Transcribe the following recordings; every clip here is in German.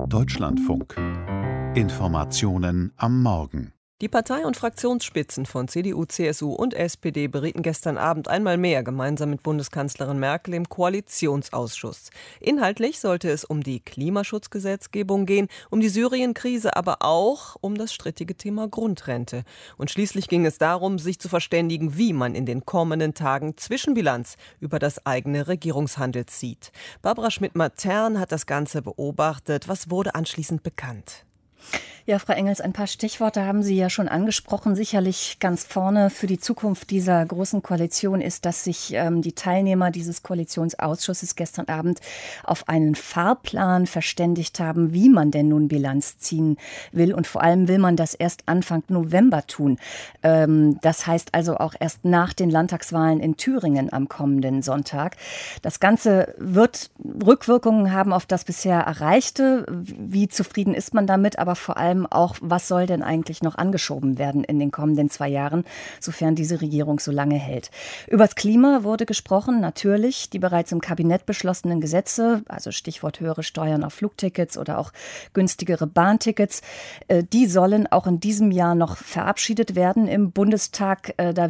Deutschlandfunk. Informationen am Morgen. Die Partei- und Fraktionsspitzen von CDU, CSU und SPD berieten gestern Abend einmal mehr gemeinsam mit Bundeskanzlerin Merkel im Koalitionsausschuss. Inhaltlich sollte es um die Klimaschutzgesetzgebung gehen, um die Syrien-Krise, aber auch um das strittige Thema Grundrente. Und schließlich ging es darum, sich zu verständigen, wie man in den kommenden Tagen Zwischenbilanz über das eigene Regierungshandeln zieht. Barbara Schmidt-Matern hat das Ganze beobachtet. Was wurde anschließend bekannt? Ja, Frau Engels, ein paar Stichworte haben Sie ja schon angesprochen. Sicherlich ganz vorne für die Zukunft dieser großen Koalition ist, dass sich die Teilnehmer dieses Koalitionsausschusses gestern Abend auf einen Fahrplan verständigt haben, wie man denn nun Bilanz ziehen will. Und vor allem will man das erst Anfang November tun. Das heißt also auch erst nach den Landtagswahlen in Thüringen am kommenden Sonntag. Das Ganze wird Rückwirkungen haben auf das bisher Erreichte. Wie zufrieden ist man damit? Aber vor allem auch, was soll denn eigentlich noch angeschoben werden in den kommenden 2 Jahren, sofern diese Regierung so lange hält. Übers Klima wurde gesprochen, natürlich. Die bereits im Kabinett beschlossenen Gesetze, also Stichwort höhere Steuern auf Flugtickets oder auch günstigere Bahntickets, die sollen auch in diesem Jahr noch verabschiedet werden im Bundestag. Da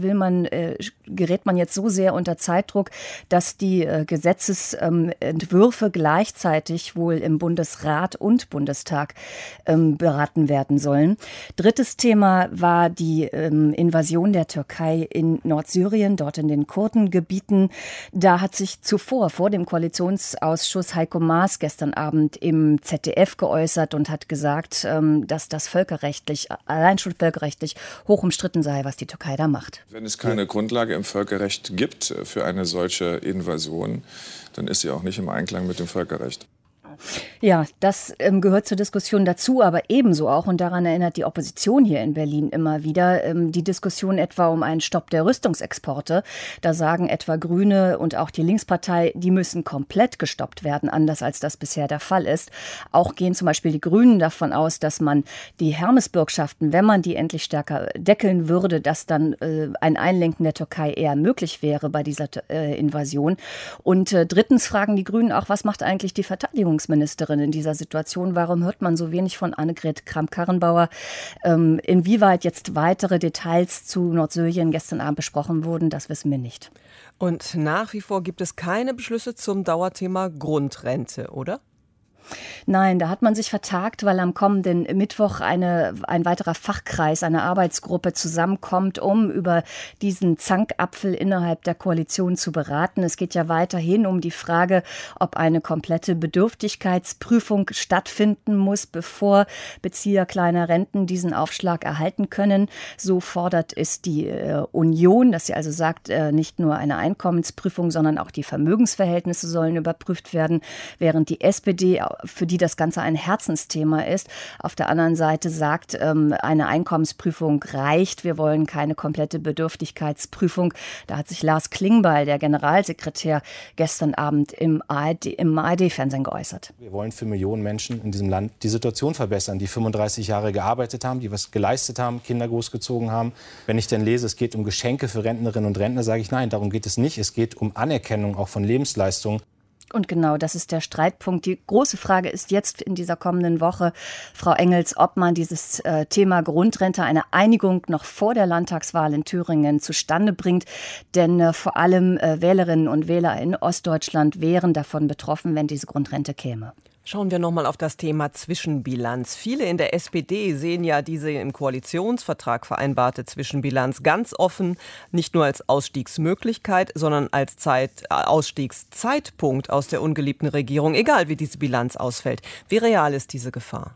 gerät man jetzt so sehr unter Zeitdruck, dass die Gesetzesentwürfe gleichzeitig wohl im Bundesrat und Bundestag beraten werden sollen. Drittes Thema war die Invasion der Türkei in Nordsyrien, dort in den Kurdengebieten. Da hat sich zuvor, vor dem Koalitionsausschuss, Heiko Maas gestern Abend im ZDF geäußert und hat gesagt, dass das allein schon völkerrechtlich hoch umstritten sei, was die Türkei da macht. Wenn es keine Grundlage im Völkerrecht gibt für eine solche Invasion, dann ist sie auch nicht im Einklang mit dem Völkerrecht. Ja, das gehört zur Diskussion dazu, aber ebenso auch, und daran erinnert die Opposition hier in Berlin immer wieder, die Diskussion etwa um einen Stopp der Rüstungsexporte. Da sagen etwa Grüne und auch die Linkspartei, die müssen komplett gestoppt werden, anders als das bisher der Fall ist. Auch gehen zum Beispiel die Grünen davon aus, dass man die Hermes-Bürgschaften, wenn man die endlich stärker deckeln würde, dass dann ein Einlenken der Türkei eher möglich wäre bei dieser Invasion. Und drittens fragen die Grünen auch, was macht eigentlich die Verteidigungsministerin in dieser Situation? Warum hört man so wenig von Annegret Kramp-Karrenbauer? Inwieweit jetzt weitere Details zu Nordsyrien gestern Abend besprochen wurden, das wissen wir nicht. Und nach wie vor gibt es keine Beschlüsse zum Dauerthema Grundrente, oder? Nein, da hat man sich vertagt, weil am kommenden Mittwoch ein weiterer Fachkreis, eine Arbeitsgruppe zusammenkommt, um über diesen Zankapfel innerhalb der Koalition zu beraten. Es geht ja weiterhin um die Frage, ob eine komplette Bedürftigkeitsprüfung stattfinden muss, bevor Bezieher kleiner Renten diesen Aufschlag erhalten können. So fordert es die Union, dass sie also sagt, nicht nur eine Einkommensprüfung, sondern auch die Vermögensverhältnisse sollen überprüft werden, während die SPD, für die das Ganze ein Herzensthema ist, auf der anderen Seite sagt, eine Einkommensprüfung reicht. Wir wollen keine komplette Bedürftigkeitsprüfung. Da hat sich Lars Klingbeil, der Generalsekretär, gestern Abend im ARD-Fernsehen geäußert. Wir wollen für Millionen Menschen in diesem Land die Situation verbessern, die 35 Jahre gearbeitet haben, die was geleistet haben, Kinder großgezogen haben. Wenn ich dann lese, es geht um Geschenke für Rentnerinnen und Rentner, sage ich, nein, darum geht es nicht. Es geht um Anerkennung auch von Lebensleistungen. Und genau, das ist der Streitpunkt. Die große Frage ist jetzt in dieser kommenden Woche, Frau Engels, ob man dieses Thema Grundrente, eine Einigung noch vor der Landtagswahl in Thüringen zustande bringt. Denn vor allem Wählerinnen und Wähler in Ostdeutschland wären davon betroffen, wenn diese Grundrente käme. Schauen wir nochmal auf das Thema Zwischenbilanz. Viele in der SPD sehen ja diese im Koalitionsvertrag vereinbarte Zwischenbilanz ganz offen, nicht nur als Ausstiegsmöglichkeit, sondern als Ausstiegszeitpunkt aus der ungeliebten Regierung, egal wie diese Bilanz ausfällt. Wie real ist diese Gefahr?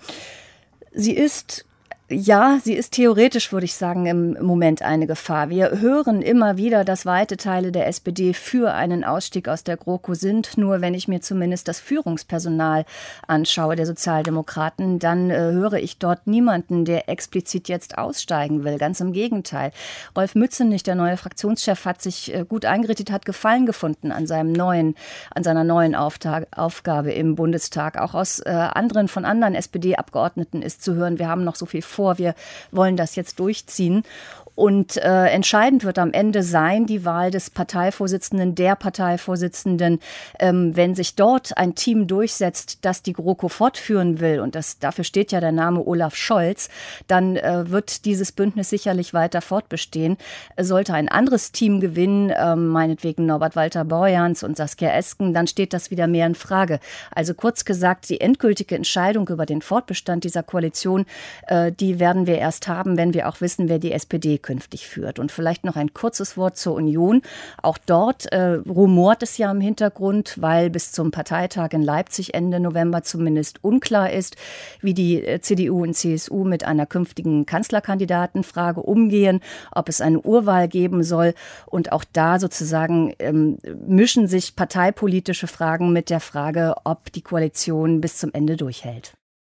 Sie ist theoretisch, würde ich sagen, im Moment eine Gefahr. Wir hören immer wieder, dass weite Teile der SPD für einen Ausstieg aus der GroKo sind. Nur wenn ich mir zumindest das Führungspersonal anschaue, der Sozialdemokraten, dann höre ich dort niemanden, der explizit jetzt aussteigen will. Ganz im Gegenteil. Rolf Mützenich, der neue Fraktionschef, hat sich gut eingerichtet, hat Gefallen gefunden an seiner neuen Aufgabe im Bundestag. Auch von anderen SPD-Abgeordneten ist zu hören, wir haben noch so viel vor, wir wollen das jetzt durchziehen. Und entscheidend wird am Ende sein die Wahl des Parteivorsitzenden, der Parteivorsitzenden. Wenn sich dort ein Team durchsetzt, das die GroKo fortführen will, und dafür steht ja der Name Olaf Scholz, dann wird dieses Bündnis sicherlich weiter fortbestehen. Sollte ein anderes Team gewinnen, meinetwegen Norbert Walter-Borjans und Saskia Esken, dann steht das wieder mehr in Frage. Also kurz gesagt, die endgültige Entscheidung über den Fortbestand dieser Koalition, die werden wir erst haben, wenn wir auch wissen, wer die SPD künftig führt. Und vielleicht noch ein kurzes Wort zur Union. Auch dort rumort es ja im Hintergrund, weil bis zum Parteitag in Leipzig Ende November zumindest unklar ist, wie die CDU und CSU mit einer künftigen Kanzlerkandidatenfrage umgehen, ob es eine Urwahl geben soll. Und auch da sozusagen mischen sich parteipolitische Fragen mit der Frage, ob die Koalition bis zum Ende durchhält.